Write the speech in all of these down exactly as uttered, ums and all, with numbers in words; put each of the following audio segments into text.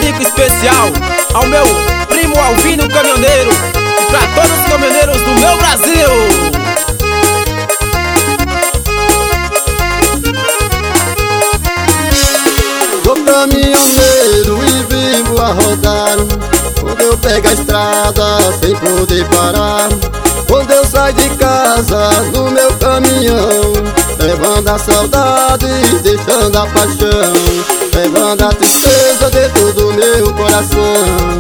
dedico especial ao meu primo Alvino Caminhoneiro e pra todos os caminhoneiros do meu Brasil. Sou caminhoneiro e vivo a rodar. Quando eu pego a estrada sem poder parar, quando eu saio de casa no meu caminhão, levando a saudade, deixando a paixão, levando a tristeza dentro do meu coração.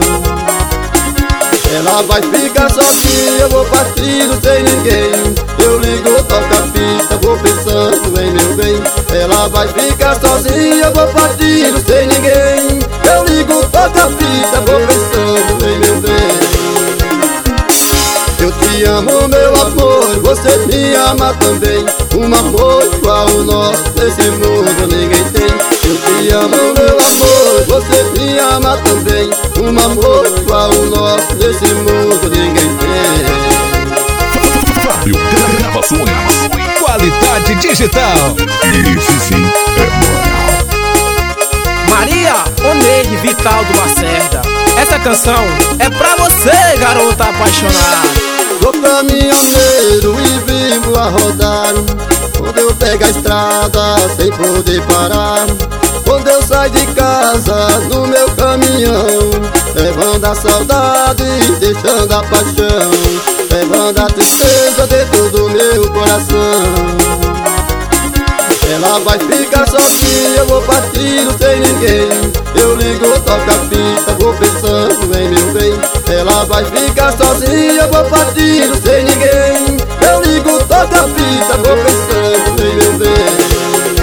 Ela vai ficar sozinha, eu vou partindo sem ninguém. Eu ligo, toco a fita, vou pensando em meu bem. Ela vai ficar sozinha, eu vou partindo sem ninguém. Eu ligo, toco a fita, vou pensando em meu bem. Eu te amo, meu amor, você me ama também. Um amor igual o nosso, nesse mundo ninguém tem. Eu te amo, meu amor, você me ama também. Um amor igual o nosso, nesse mundo ninguém tem. Fábio Gravações, qualidade digital. Isso sim é moral. Maria Oneide Vital do Lacerda, essa canção é pra você, garota apaixonada. Sou caminhoneiro e vivo a rodar. Quando eu pego a estrada sem poder parar, quando eu saio de casa no meu caminhão, levando a saudade, deixando a paixão, levando a tristeza dentro do meu coração. Ela vai ficar sozinha, eu vou partindo sem ninguém. Eu ligo, toco a fita, vou pensando em meu bem. Ela vai ficar sozinha, eu vou partindo sem ninguém. Eu ligo, toco a fita, vou pensando em meu bem.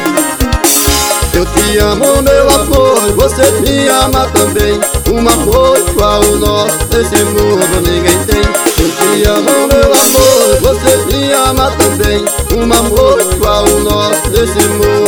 Eu te amo, meu amor, você me ama também. Um amor igual o nosso, nesse mundo ninguém tem. Eu te amo, meu amor, você me ama também. Um amor igual o nosso, nesse mundo